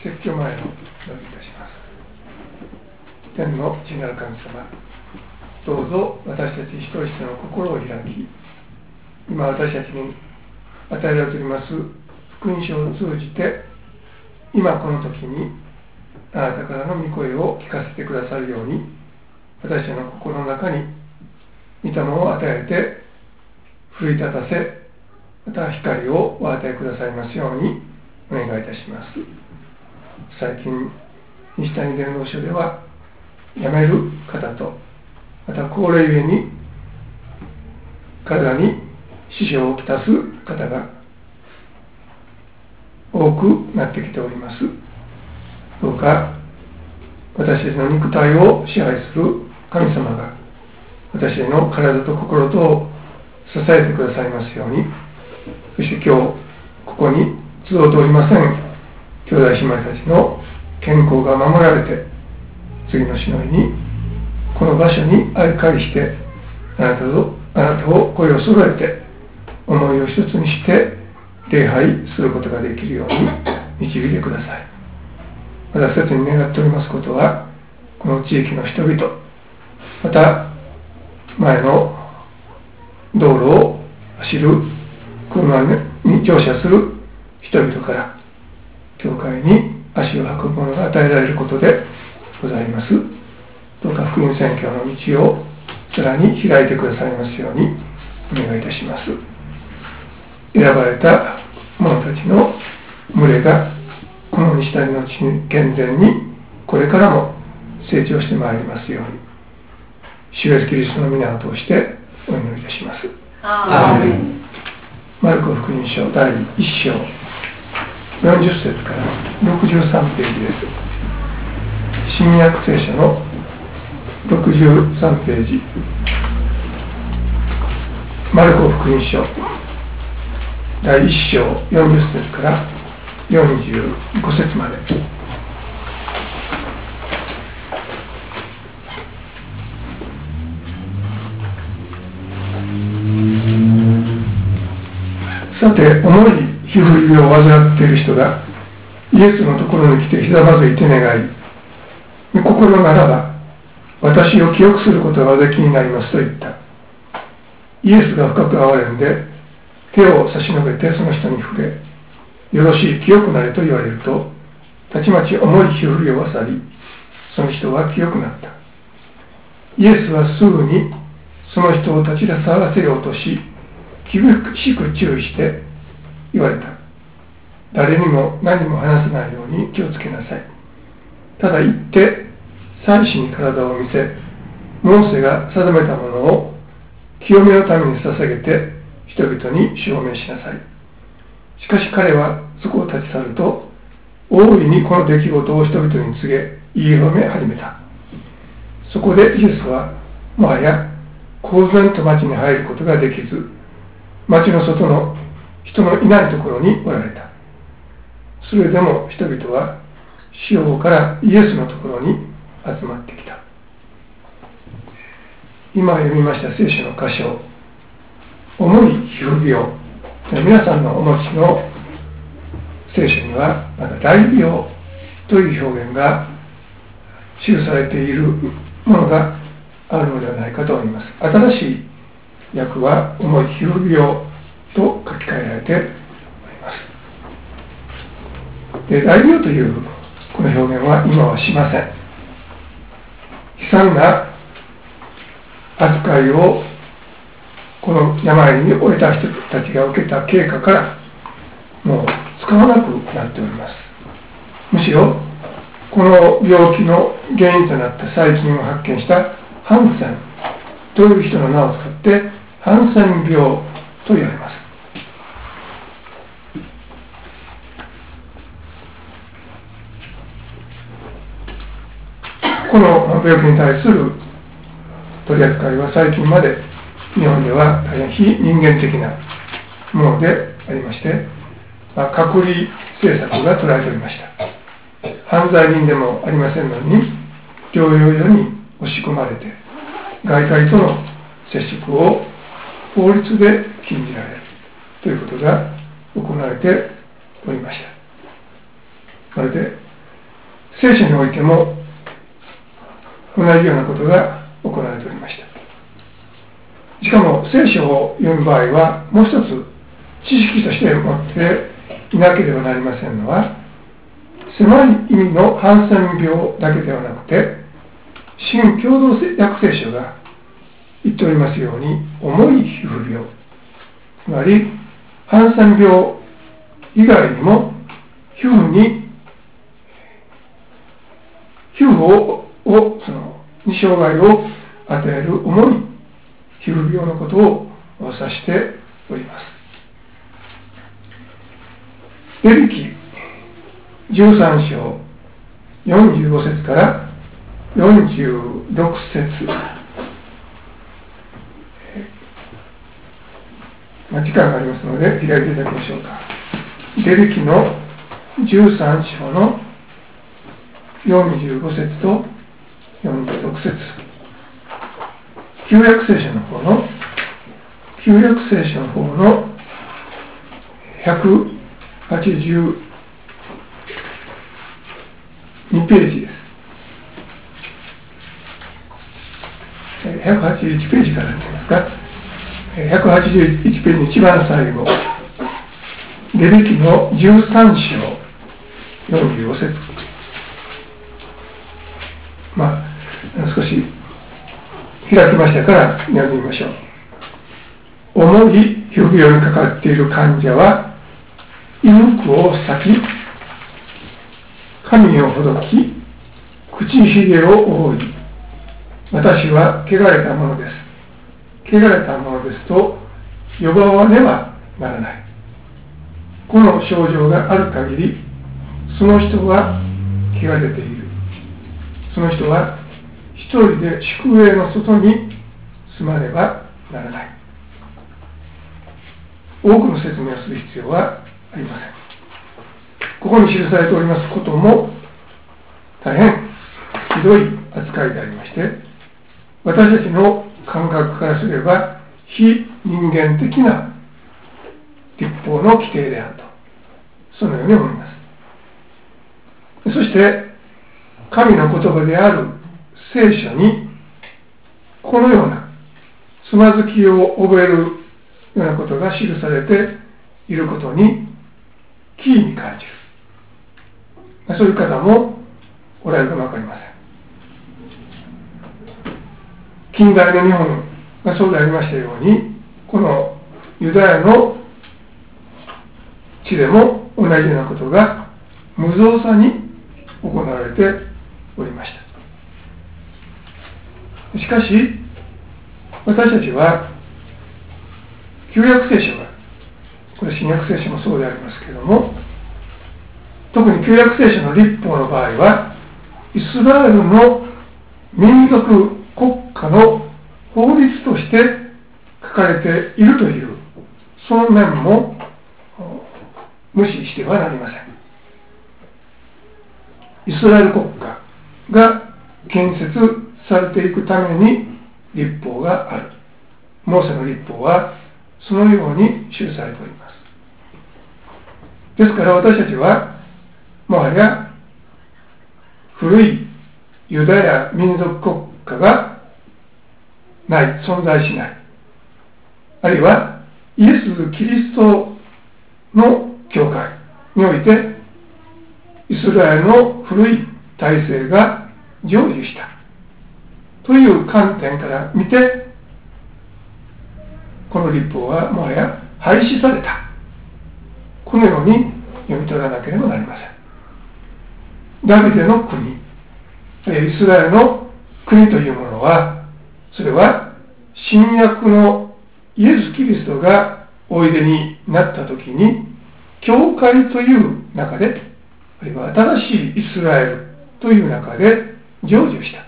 説教前のお祈りいたします。天の父なる神様、どうぞ私たち一人一人の心を開き、今私たちに与えられております福音書を通じて、今この時にあなたからの御声を聞かせてくださるように、私たちの心の中に御霊を与えて奮い立たせ、また光をお与えくださいますようにお願いいたします。最近西谷伝道所では、辞める方と、また高齢ゆえに体に支障をきたす方が多くなってきております。どうか私たちの肉体を支配する神様が私たちの体と心とを支えてくださいますように、そして今日ここに集っておりません兄弟姉妹たちの健康が守られて、次の日の日にこの場所に相返してあなたを声を揃えて思いを一つにして礼拝することができるように導いてください。私たちに願っておりますことは、この地域の人々、また前の道路を走る車に乗車する人々から教会に足を運ぶものが与えられることでございます。どうか福音宣教の道をさらに開いてくださいますようにお願いいたします。選ばれた者たちの群れがこの西谷の地に健全にこれからも成長してまいりますように、主イエスキリストの皆を通してお祈りいたします。アーメン。マルコ福音書第1章40節から63ページです。新約聖書の63ページ、マルコ福音書第1章40節から45節まで。さて、重い皮膚病を患っている人がイエスのところに来てひざまずいて願い、御心ならば私を清くすることがおできになりますと言った。イエスが深く憐れんで手を差し伸べてその人に触れ、よろしい、清くなれと言われると、たちまち重い皮膚病は去り、その人は清くなった。イエスはすぐにその人を立ち去らせようとし、厳しく注意して言われた。誰にも何も話さないように気をつけなさい。ただ行って祭司に体を見せ、モーセが定めたものを清めのために捧げて人々に証明しなさい。しかし彼はそこを立ち去ると、大いにこの出来事を人々に告げ言い広め始めた。そこでイエスはもはや公然と町に入ることができず、町の外の人のいないところにおられた。それでも人々は四方からイエスのところに集まってきた。今読みました聖書の箇所、重い皮膚病、皆さんのお持ちの聖書にはまた大病という表現が記されているものがあるのではないかと思います。新しい訳は重い皮膚病と書き換えられております。で、大病というこの表現は今はしません。悲惨な扱いをこの病に終えた人たちが受けた経過からもう使わなくなっております。むしろこの病気の原因となった細菌を発見したハンセンという人の名を使ってハンセン病と言われます。この病気に対する取り扱いは最近まで日本では大変非人間的なものでありまして、隔離政策が取られておりました。犯罪人でもありませんのに療養所に押し込まれて、外界との接触を法律で禁じられるということが行われておりました。まるで聖書においても同じようなことが行われておりました。しかも聖書を読む場合はもう一つ知識として持っていなければなりませんのは、狭い意味のハンセン病だけではなくて、新共同訳聖書が言っておりますように、重い皮膚病、つまりハンセン病以外にも皮膚に障害を与える重い皮膚病のことを指しております。レビ記13章45節から46節、時間がありますので開いていただきましょうか。レビ記の13章の45節と46節、旧約聖書の方の182ページです。181ページからといいますか、181ページの一番最後、レビ記の13章45節、少し開きましたから読んでみましょう。重い皮膚病にかかっている患者は衣服を裂き、髪をほどき、口ひげを覆い、私は汚れたものです、汚れたものですと呼ばわねばならない。この症状がある限り、その人は汚れている。その人は一人で宿営の外に住まねばならない。多くの説明をする必要はありません。ここに記されておりますことも大変ひどい扱いでありまして、私たちの感覚からすれば非人間的な律法の規定であると、そのように思います。そして神の言葉である聖書にこのようなつまずきを覚えるようなことが記されていることに奇異に感じる、そういう方もおられるかもわかりません。近代の日本がそうでありましたように、このユダヤの地でも同じようなことが無造作に行われておりました。しかし私たちは旧約聖書が、これ新約聖書もそうでありますけれども、特に旧約聖書の律法の場合はイスラエルの民族国家の法律として書かれているという、その面も無視してはなりません。イスラエル国家が建設されていくために律法がある。モーセの律法はそのように記されております。ですから私たちはもはや古いユダヤ民族国家がない、存在しない、あるいはイエス・キリストの教会においてイスラエルの古い体制が成就したという観点から見て、この律法はもはや廃止された、このように読み取らなければなりません。ダビデの国、イスラエルの国というものは、それは新約のイエス・キリストがおいでになった時に教会という中で、あるいは新しいイスラエルという中で成就した、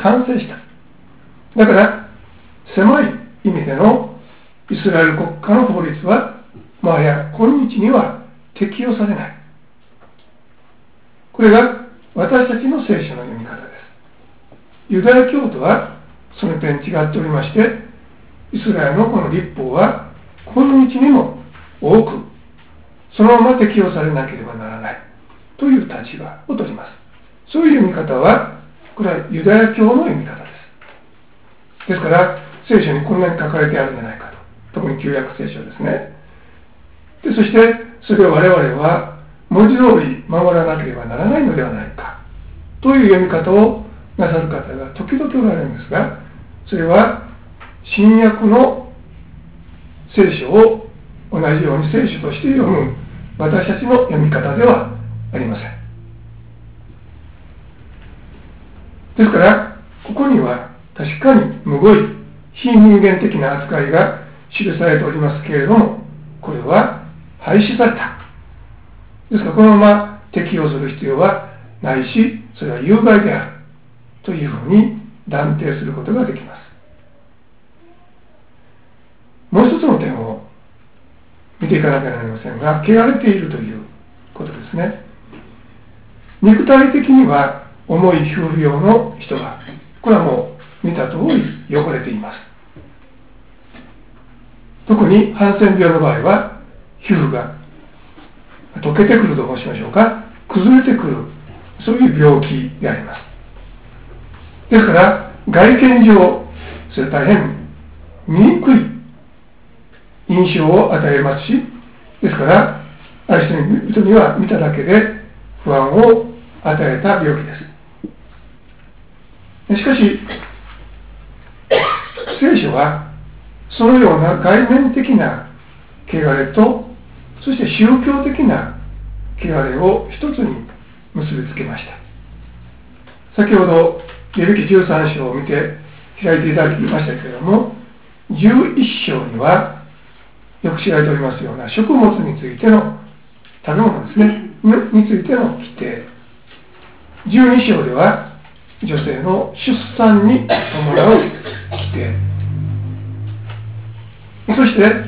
完成した。だから狭い意味でのイスラエル国家の法律はもはや今日には適用されない。これが私たちの聖書の読み方です。ユダヤ教徒はその点違っておりまして、イスラエルのこの律法は今日にも多くそのまま適用されなければならないという立場を取ります。 そういう読み方は、これはユダヤ教の読み方です。ですから、聖書にこんなに書かれてあるんじゃないかと。特に旧約聖書ですね。で、そして、それを我々は文字通り守らなければならないのではないか。という読み方をなさる方が時々おられるんですが、それは新約の聖書を同じように聖書として読む私たちの読み方ではありません。ですから、ここには確かにむごい非人間的な扱いが記されておりますけれども、これは廃止された。ですから、このまま適用する必要はないし、それは有害であるというふうに断定することができます。もう一つの点を見ていかなければなりませんが、汚れているということですね。肉体的には重い皮膚病の人が、これはもう見た通り汚れています。特にハンセン病の場合は、皮膚が溶けてくると申しましょうか、崩れてくる、そういう病気であります。ですから、外見上、それ大変見にくい印象を与えますし、ですから、ある人には見ただけで不安を与えた病気です。しかし、聖書はそのような外面的な汚れと、そして宗教的な汚れを一つに結びつけました。先ほどレビ記13章を見て開いていただきましたけれども、11章にはよく知られておりますような食物についての食べ物ですねについての規定、12章では女性の出産に伴う規定、そして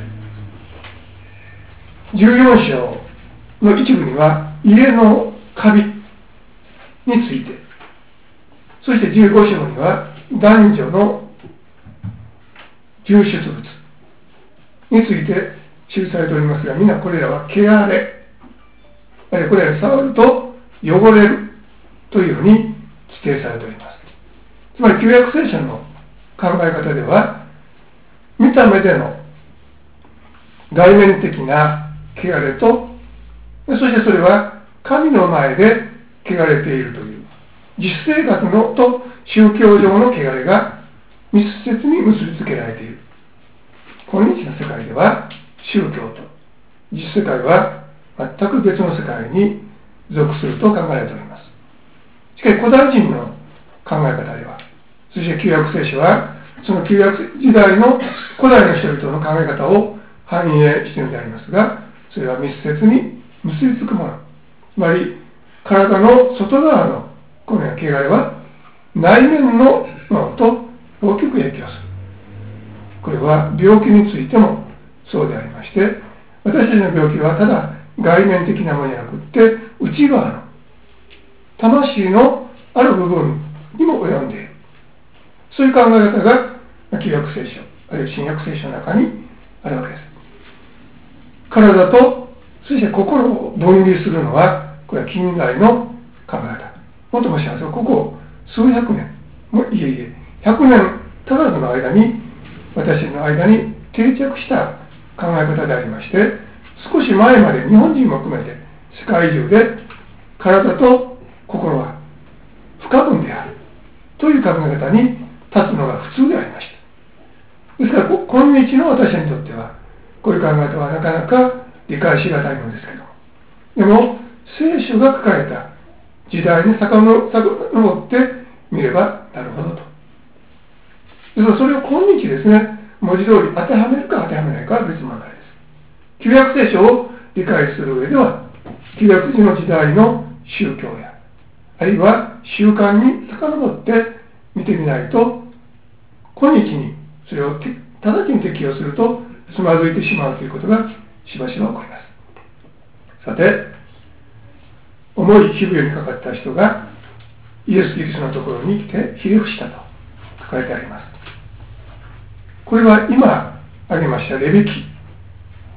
14章の一部には家のカビについて、そして15章には男女の流出物について記されておりますが、皆これらは汚れ、あるいはこれらを触ると汚れるというふうに規定されております。つまり旧約聖書の考え方では、見た目での外面的な汚れと、そしてそれは神の前で汚れているという実生活のと宗教上の汚れが密接に結びつけられている。今日の世界では宗教と実世界は全く別の世界に属すると考えられております。しかし古代人の考え方では、そして旧約聖書はその旧約時代の古代の人々の考え方を反映しているのでありますが、それは密接に結びつくもの、つまり体の外側のこのような汚れは内面のものと大きく影響する。これは病気についてもそうでありまして、私たちの病気はただ外面的なものじゃなくって内側の魂のある部分にも及んでいる、そういう考え方が旧約聖書あるいは新約聖書の中にあるわけです。体とそして心を分離するのは、これは近代の考え方。もっともしますと、ここ数百年、100年足らずの間に、私の間に定着した考え方でありまして、少し前まで日本人も含めて世界中で体と心は不可分であるという考え方に立つのが普通でありました。ですから、今日の私にとっては、こういう考え方はなかなか理解しがたいのですけど、でも聖書が書かれた時代に遡ってみればなるほどと。ですからそれを今日ですね、文字通り当てはめるか当てはめないかは別問題です。旧約聖書を理解する上では、旧約時の時代の宗教やあるいは習慣に遡って見てみないと、今日にそれを直ちに適用するとつまずいてしまうということがしばしば起こります。さて、重い皮膚病にかかった人がイエス・キリストのところに来てひれ伏したと書かれてあります。これは今挙げましたレビ記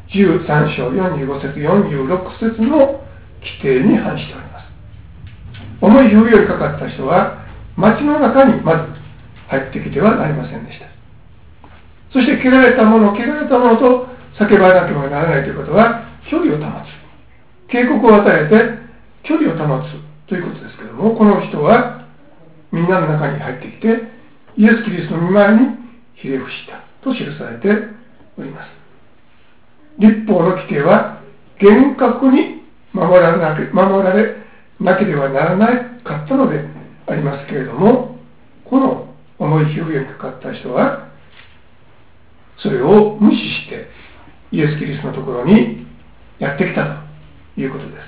13章45節46節の規定に反しております。 重い風よりかかった人は町の中にまず入ってきてはなりませんでした。そして汚れたものと叫ばなければならないということは距離を保つ、警告を与えて距離を保つということですけれども、この人はみんなの中に入ってきてイエス・キリストの御前にひれ伏したと記されております。律法の規定は厳格に守られなければならなかったのでありますけれども、この重い火にかかった人はそれを無視してイエス・キリストのところにやってきたということです。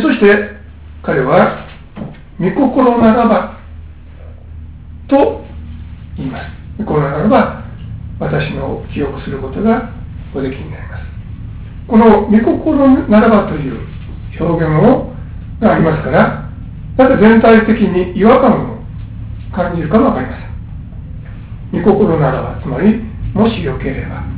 そして彼は御心ならばと言います。御心ならば私の記憶することがおできになります。この御心ならばという表現がありますから、また全体的に違和感を感じるかもわかりません。御心ならば、つまりもしよければ、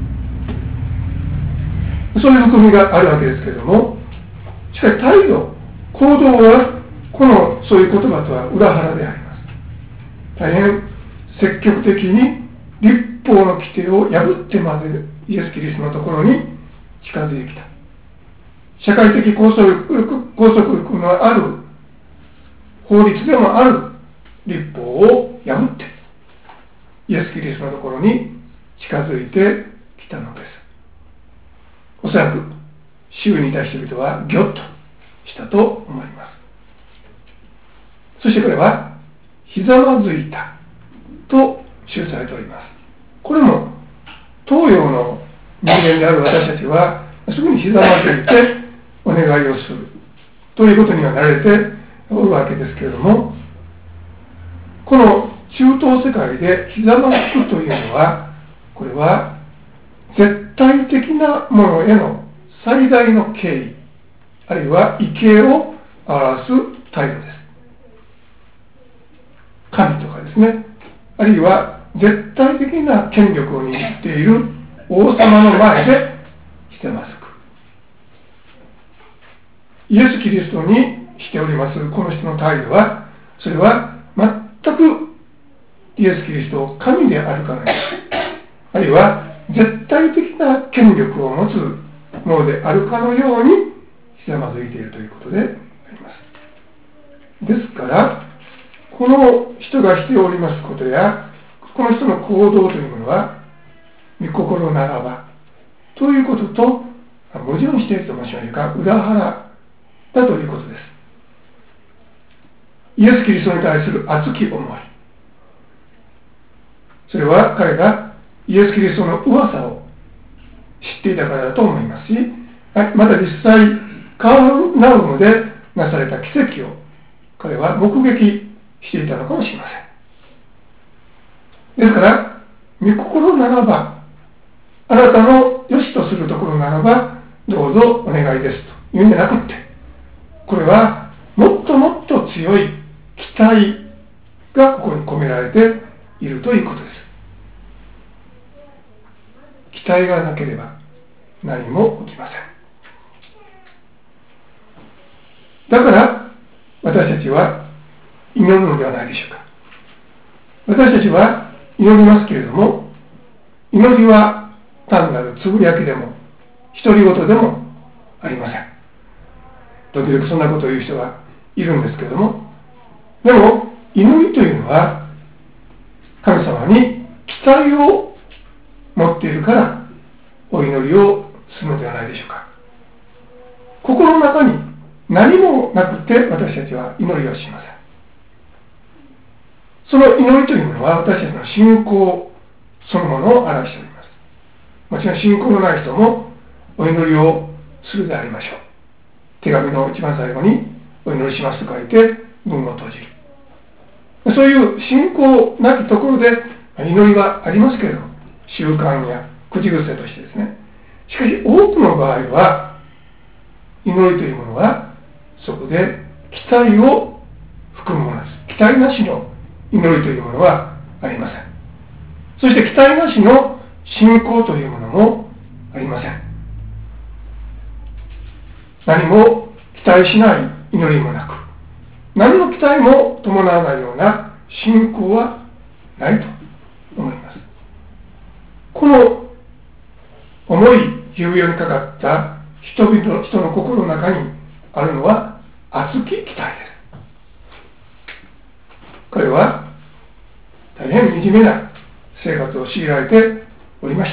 そういう含みがあるわけですけれども、しかし態度、行動はそういう言葉とは裏腹であります。大変積極的に律法の規定を破ってまでイエス・キリストのところに近づいてきた。社会的拘束力のある法律でもある律法を破ってイエス・キリストのところに近づいてきたのです。おそらく周囲にいた人々はギョッとしたと思います。そしてこれはひざまずいたと記されております。これも東洋の人間である私たちはすぐにひざまずいてお願いをするということには慣れておるわけですけれども、この中東世界でひざまずくというのは、これは絶対的なものへの最大の敬意、あるいは畏敬を表す態度です。神とかですね、あるいは絶対的な権力を握っている王様の前でひざまずく。イエス・キリストにしておりますこの人の態度は、それは全くイエス・キリストを神であるかのように、あるいは絶対的な権力を持つものであるかのようにひざまずいているということであります。ですからこの人がしておりますことやこの人の行動というものは御心ならばということと矛盾していると申しましょうか、裏腹だということです。イエス・キリストに対する熱き思い、それは彼がイエス・キリストの噂を知っていたからだと思いますし、また実際カーナウムでなされた奇跡を彼は目撃していたのかもしれません。ですから御心ならば、あなたの良しとするところならばどうぞお願いですというんじゃなくって、これはもっともっと強い期待がここに込められているということです。期待がなければ何も起きません。だから私たちは祈るのではないでしょうか。私たちは祈りますけれども、祈りは単なるつぶやきでも独り言でもありません。時々そんなことを言う人がいるんですけれども、でも祈りというのは神様に期待を持っているからお祈りをするのではないでしょうか。心の中に何もなくて私たちは祈りをしません。その祈りというものは私たちの信仰そのものを表しております。もちろん信仰のない人もお祈りをするでありましょう。手紙の一番最後にお祈りしますと書いて文を閉じる。そういう信仰なきところで祈りはありますけれども、習慣や口癖としてですね。しかし多くの場合は祈りというものはそこで期待を含むものです。期待なしの祈りというものはありません。そして期待なしの信仰というものもありません。何も期待しない祈りもなく、何の期待も伴わないような信仰はないと思います。この重い指輪にかかった人の心の中にあるのは熱き期待です。彼は大変惨めな生活を強いられておりました。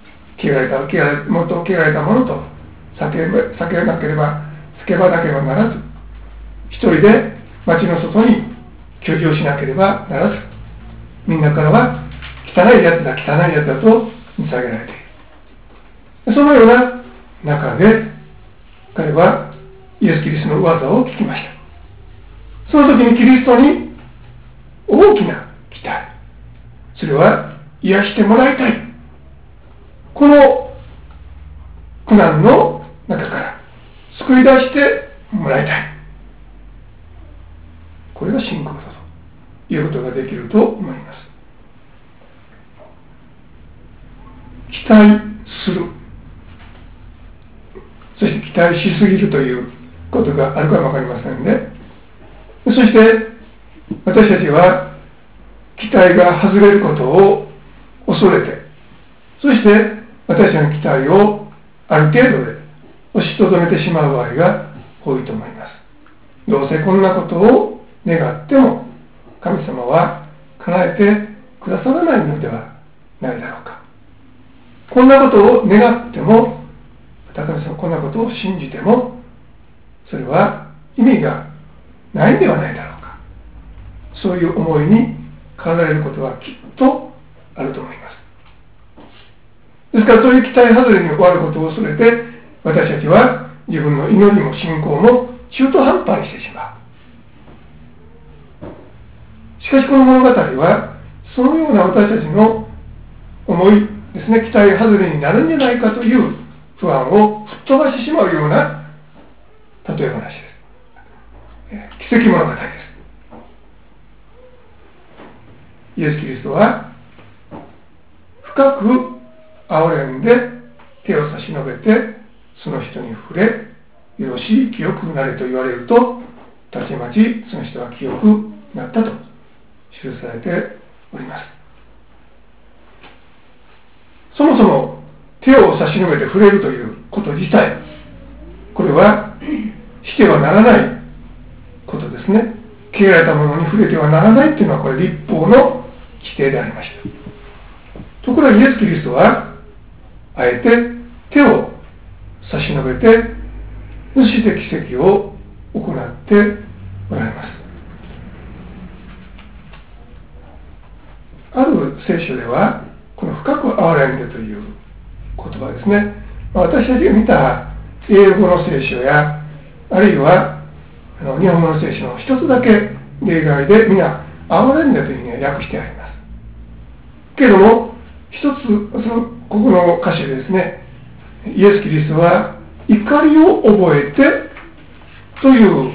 元汚られたものと避けなければつけばなければならず、一人で町の外に居住しなければならず、みんなからは汚いやつだ汚いやつだと見下げられている。そのような中で彼はイエス・キリストの技を聞きました。その時にキリストに大きな期待、それは癒してもらいたい、この苦難の中から救い出してもらいたい、これが信仰だということができると思います。期待する、そして期待しすぎるということがあるかもわかりませんね。そして私たちは期待が外れることを恐れて、そして私たちの期待をある程度で押しとどめてしまう場合が多いと思います。どうせこんなことを願っても神様は叶えてくださらないのではないだろうか。こんなことを願っても、神様こんなことを信じても、それは意味がないんではないだろうか。そういう思いに駆られることはきっとあると思います。ですからそういう期待外れに終わることを恐れて、私たちは自分の祈りも信仰も中途半端にしてしまう。しかしこの物語はそのような私たちの思いですね、期待外れになるんじゃないかという不安を吹っ飛ばしてしまうような例え話です。奇跡物語です。イエス・キリストは深く憐れんで手を差し伸べてその人に触れ、よろしい清くなれと言われると、たちまちその人は清くなったと記されております。そもそも手を差し伸べて触れるということ自体、これはしてはならないことですね。汚れたものに触れてはならないというのは、これ律法の規定でありました。ところがイエス・キリストはあえて手を差し伸べて、そして奇跡を行っておられます。ある聖書ではこの深く憐れんでという言葉ですね、私たちが見た英語の聖書やあるいは日本語の聖書の一つだけ例外で皆憐れんでというふうに訳してあります。けれども一つここの箇所でですね、イエス・キリストは怒りを覚えてという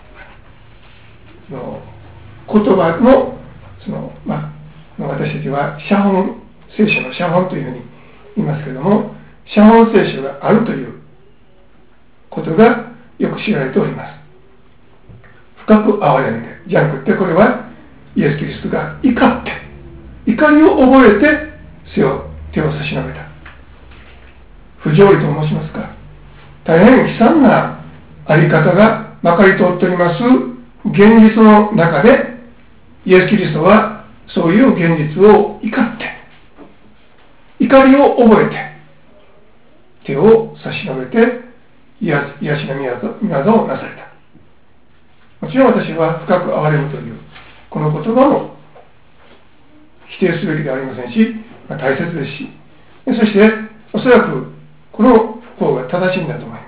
言葉の私たちは写本、聖書の写本というふうに言いますけれども、写本聖書があるということがよく知られております。深く憐れんでじゃなくて、これはイエス・キリストが怒って怒りを覚えて手を差し伸べた。不条理と申しますか、大変悲惨なあり方がまかり通っております現実の中で、イエス・キリストはそういう現実を怒って怒りを覚えて手を差し伸べて癒しの御業をなされた。もちろん私は深く憐れむというこの言葉も否定すべきではありませんし、大切ですし、そしておそらくこの方が正しいんだと思います。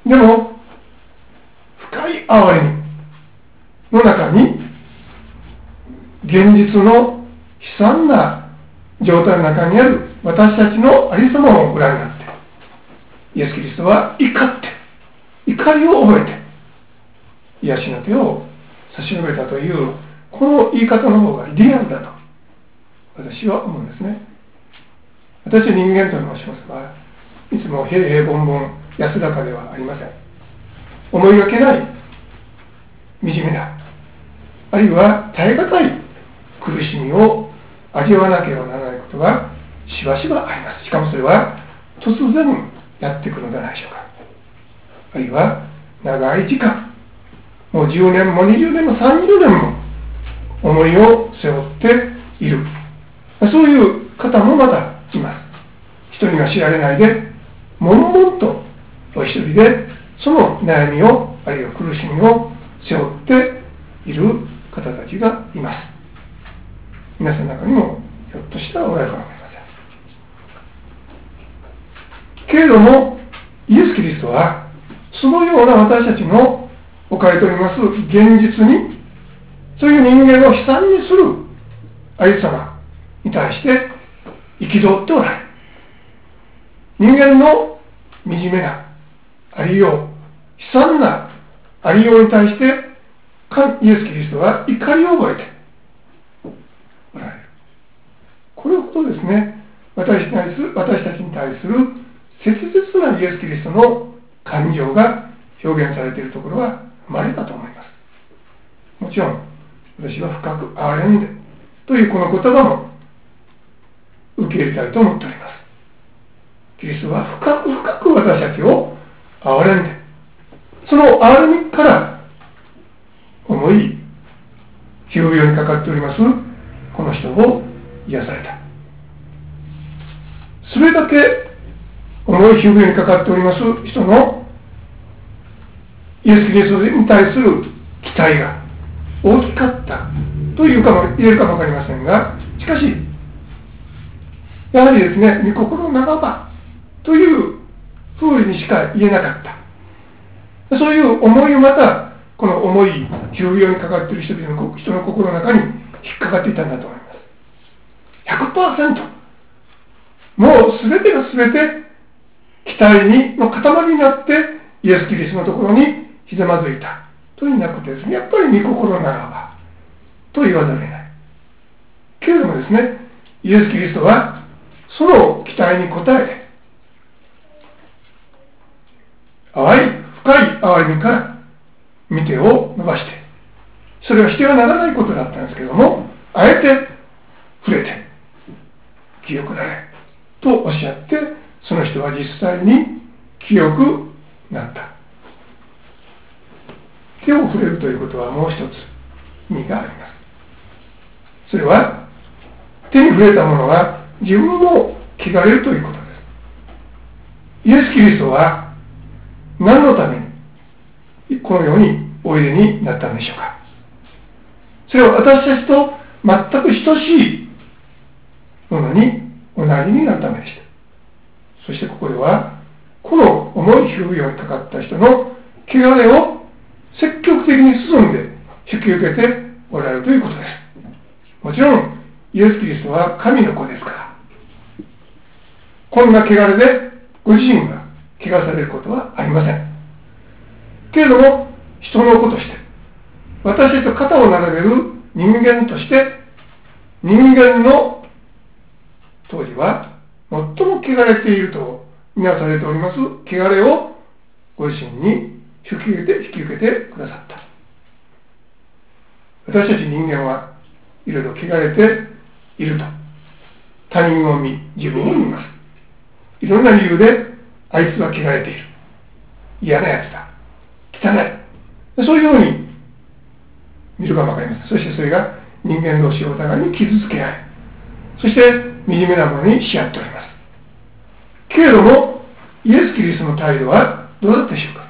でも深い憐れみの中に現実の悲惨な状態の中にある私たちのありさまをご覧になって、イエス・キリストは怒って怒りを覚えて癒しの手を差し伸べたというこの言い方の方がリアルだと私は思うんですね。私は人間と申しますが、いつも平々凡々安らかではありません。 思いがけない惨めな、あるいは耐え難い苦しみを味わわなければならないことがしばしばあります。しかもそれは突然やってくるのではないでしょうか。あるいは長い時間、もう10年も20年も30年も重りを背負っている、そういう方もまたいます。人には知られないで悶々とお一人でその悩みを、あるいは苦しみを背負っている方たちがいます。皆さんの中にもひょっとしたらおられるかもしれません。けれどもイエス・キリストはそのような私たちの置かれております現実に、そういう人間を悲惨にするありさまに対して憤っておられる。人間の惨めなありよう、悲惨なありように対してイエス・キリストは怒りを覚えておられる。これほどですね、私たちに対する切実なイエス・キリストの感情が表現されているところは稀だと思います。もちろん私は深く憐れんでというこの言葉も受け入れたいと思っております。キリストは深く深く私たちを憐れんで、その憐れみから重い皮膚病にかかっておりますこの人を癒された。それだけ重い皮膚病にかかっております人のイエス・キリストに対する期待が大きかったと言えるかもわかりませんが、しかしやはりですね、御心ならばというふうにしか言えなかった。そういう思いをまたこの重い皮膚病にかかっている人の心の中に引っかかっていたんだと思います。 100% もう全てが全て期待の塊になってイエス・キリストのところにひざまずいたというなくてですね、やっぱり御心ならばと言わざるを得ない。けれどもですね、イエス・キリストはその期待に応えて深い憐れみから御手を伸ばして、それはしてはならないことだったんですけれども、あえて触れて清くなれとおっしゃって、その人は実際に清くなった。手を触れるということはもう一つ意味があります。それは手に触れたものが自分を汚れるということです。イエス・キリストは何のためにこの世においでになったのでしょうか。それは私たちと全く等しいものにおなりになるためでした。そしてここではこの重い皮膚病にかかった人の汚れを積極的に進んで引き受けておられるということです。もちろんイエス・キリストは神の子ですから、こんな汚れでご自身が汚されることはありません。けれども人の子として、私たちと肩を並べる人間として、人間の当時は最も汚れているとみなされております汚れをご自身に引き受けてくださった。私たち人間はいろいろ汚れていると他人を見、自分を見ます。いろんな理由であいつは汚れている、嫌なやつだ、汚い、そういうふうに見るかもわかりません。そしてそれが人間同士をお互いに傷つけ合い、そして惨めなものにし合っております。けれどもイエス・キリストの態度はどうだったでしょうか。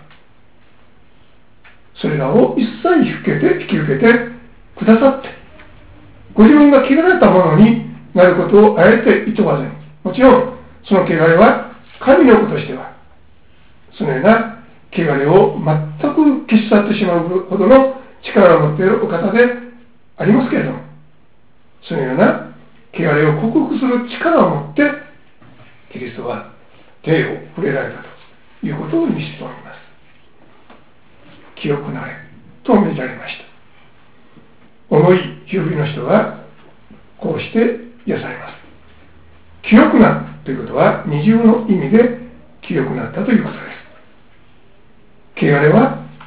それらを一切引き受けてくださって、ご自分が汚れたものになることをあえて厭わずに、もちろんその汚れは神の子としてはそのような汚れを全く消し去ってしまうほどの力を持っているお方でありますけれども、そのような汚れを克服する力を持ってキリストは手を触れられたということを見せております。清くなれと命じられました。重い皮膚の人はこうして癒されます。清くなるということは二重の意味で清くなったということです。汚れは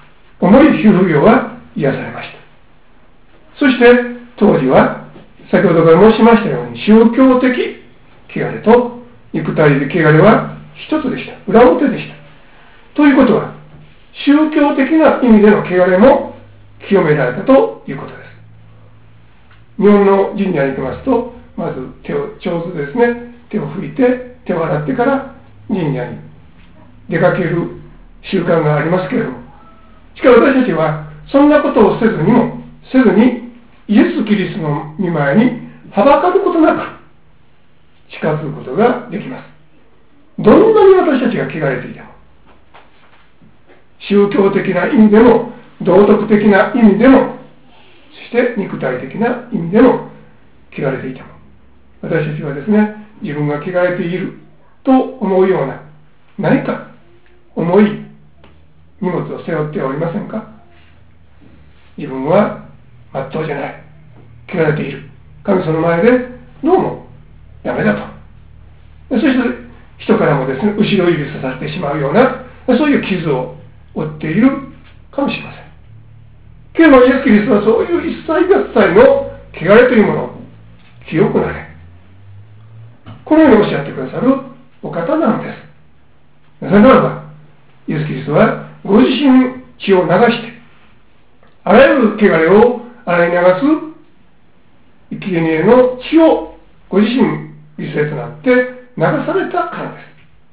重い皮膚病は癒されました。そして当時は先ほどから申しましたように、宗教的汚れと肉体的汚れは一つでした。裏表でした。ということは、宗教的な意味での汚れも清められたということです。日本の神社に行きますと、まず手を上手ですね、手を拭いて手を洗ってから神社に出かける習慣がありますけれども、しかし私たちはそんなことをせずにイエス・キリストの御前にはばかることなく近づくことができます。どんなに私たちが汚れていても、宗教的な意味でも道徳的な意味でも、そして肉体的な意味でも汚れていても、私たちはですね、自分が汚れていると思うような何か重い荷物を背負ってはおりませんか？自分はまっとうじゃない、汚れている、神様の前でどうもダメだと、そして人からもですね、後ろ指さされてしまうような、そういう傷を負っているかもしれません。けれどもイエス・キリストはそういう一切合切の汚れというものを清くなれ、このようにおっしゃってくださるお方なのです。なぜならばイエス・キリストはご自身血を流して、あらゆる汚れを洗い流す生贄の血をご自身犠牲となって流されたからです。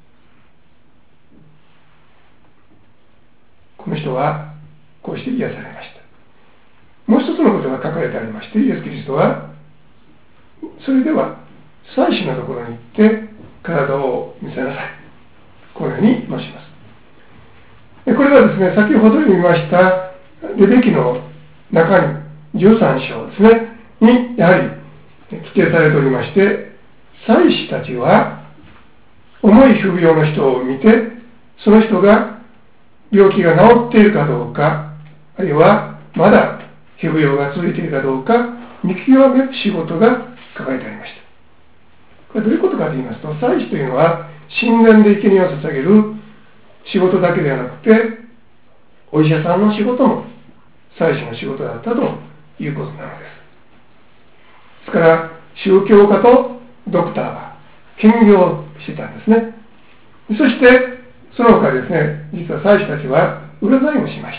この人はこうして癒されました。もう一つのことが書かれてありまして、イエス・キリストはそれでは祭司のところに行って体を見せなさい、このように申します。これはですね、先ほど読みましたレビ記の中に13章ですねにやはり規定されておりまして、祭司たちは重い皮膚病の人を見て、その人が病気が治っているかどうか、あるいはまだ皮膚病が続いているかどうか見極める仕事が書かれてありました。これどういうことかと言いますと、祭司というのは神殿で生贄を捧げる仕事だけではなくて、お医者さんの仕事も祭司の仕事だったということなのです。ですから宗教家とドクターが兼業してたんですね。そしてその他ですね、実は祭司たちは占いもしました。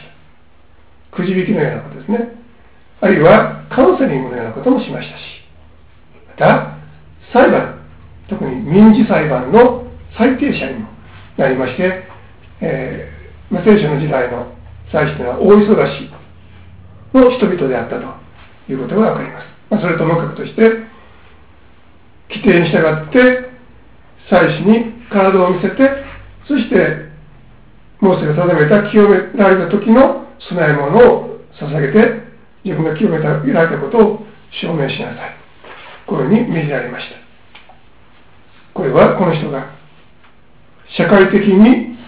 くじ引きのようなことですね。あるいはカウンセリングのようなこともしましたし、また裁判、特に民事裁判の裁定者にもなりまして、聖書の時代の祭司というのは大忙しの人々であったということが分かります。それともかくとして、規定に従って祭司に体を見せて、そしてモーセが定めた清められた時の供え物を捧げて、自分が清められたことを証明しなさい、こういうふうに命じられました。これはこの人が社会的に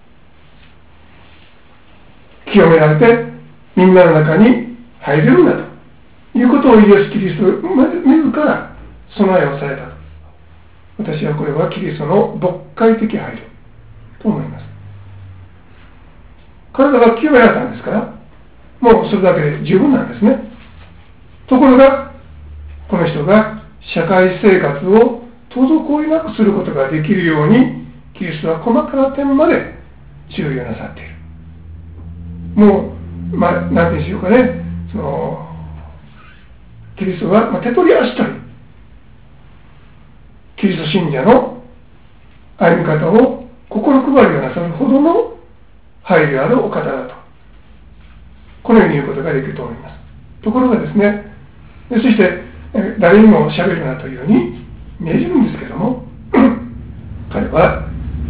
清められてみんなの中に入れるんだということをイエス・キリスト自ら備えをされたと。私はこれはキリストの牧会的配慮と思います。体が清められたんですから、もうそれだけで十分なんですね。ところがこの人が社会生活を滞りなくすることができるように、キリストは細かな点まで注意をなさっている。もう、なんて言うんでしょうかね、キリストは、手取り足取りキリスト信者の歩み方を心配りをなさるほどの配慮あるお方だと、このように言うことができると思います。ところがですね、そして誰にも喋るなというように命じるんですけども、彼は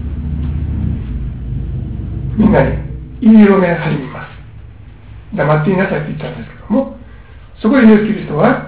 みんなに言い広め始めます。黙っていなさいと言ったんですけども、そこでイエス・キリストは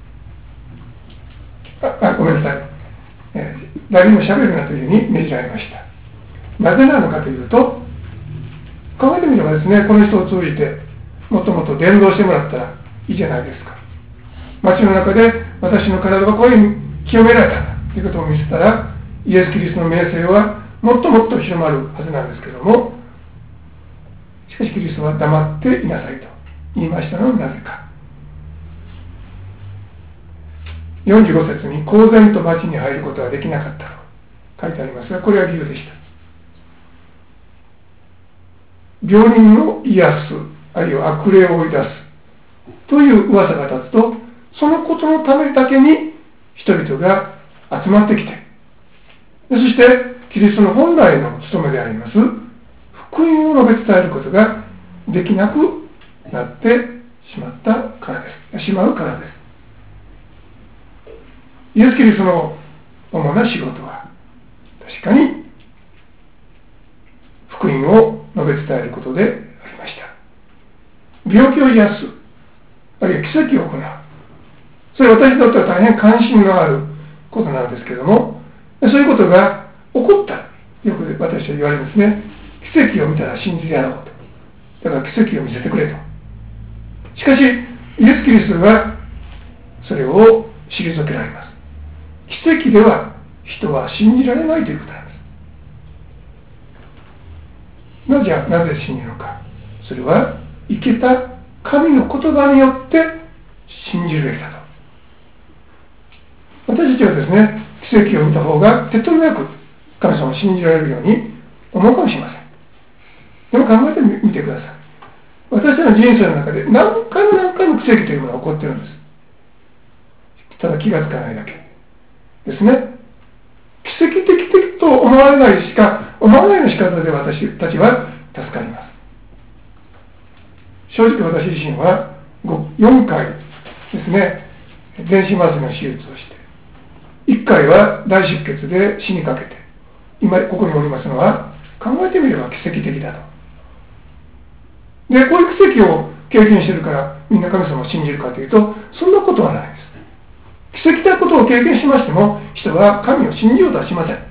ごめんなさい、誰にも喋るなというふうに命じられました。なぜなのかというと、考えてみればですね、この人を通じてもっともっと伝道してもらったらいいじゃないですか。街の中で私の体がこういうふうに清められたということを見せたら、イエス・キリストの名声はもっともっと広まるはずなんですけども、 しかしキリストは黙っていなさいと言いましたのはなぜか。45節に公然と町に入ることはできなかったと書いてありますが、これは理由でした。病人を癒す、あるいは悪霊を追い出すという噂が立つと、そのことのためだけに人々が集まってきて、そしてキリストの本来の務めであります福音を述べ伝えることができなくなってしまうからです。イエス・キリストの主な仕事は確かに福音を述べ伝えることでありました。病気を癒す、あるいは奇跡を行う、それは私にとっては大変関心のあることなんですけれども、そういうことが起こった、よく私は言われるんですね。奇跡を見たら信じてやろうと。だから奇跡を見せてくれと。しかしイエス・キリストがそれを退けられます。奇跡では人は信じられないということなんです。なぜ信じるのか。それは生けた神の言葉によって信じるべきだと。私たちはですね、奇跡を見た方が手っ取り早く神様を信じられるように思うかもしれません。でも考えてみてください。私たちの人生の中で何回も奇跡というものが起こっているんです。ただ気がつかないだけですね。奇跡的と思われないの仕方で私たちは助かります。正直私自身は4回ですね、全身麻酔の手術をして、1回は大出血で死にかけて、今ここにおりますのは考えてみれば奇跡的だと。で、こういう奇跡を経験しているからみんな神様を信じるかというと、そんなことはないです。奇跡的なことを経験しましても、人は神を信じようとはしません。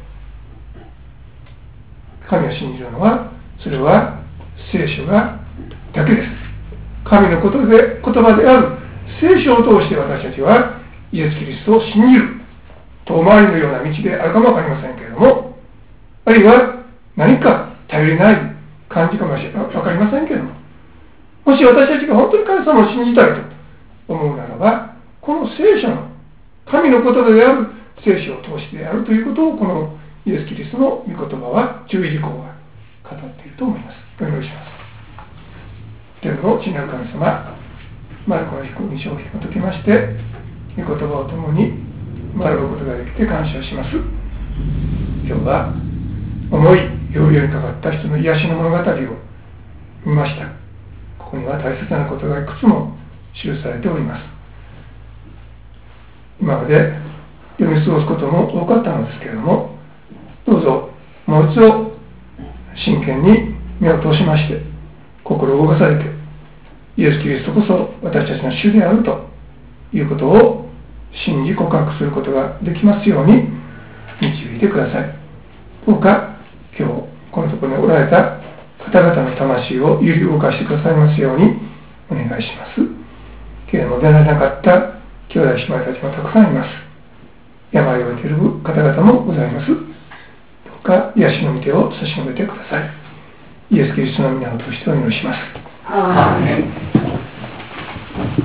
神を信じるのは、それは聖書だけです。神の言葉である聖書を通して私たちはイエス・キリストを信じる遠回りのような道であるかもわかりませんけれども、あるいは何か頼りない感じかもわかりませんけれども、もし私たちが本当に神様を信じたいと思うならば、この聖書の神の言葉である聖書を通してあるということを、このイエス・キリストの御言葉は、注意事項は語っていると思います。お祈りします。天の父なる神様、マルコの福音書を紐解きまして、御言葉を共に学ぶことができて感謝します。今日は重い病気にかかった人の癒しの物語を見ました。ここには大切なことがいくつも記されております。今まで読み過ごすことも多かったのですけれども、どうぞもう一度真剣に目を通しまして、心を動かされて、イエス・キリストこそ私たちの主であるということを信じ告白することができますように導いてください。どうか今日このところにおられた方々の魂を揺り動かしてくださいますようにお願いします。けれども出られなかった兄弟姉妹たちもたくさんいます。病を得ている方々もございます。どうか癒しの御手を差し伸べてください。イエス・キリストの皆を通してお祈りします。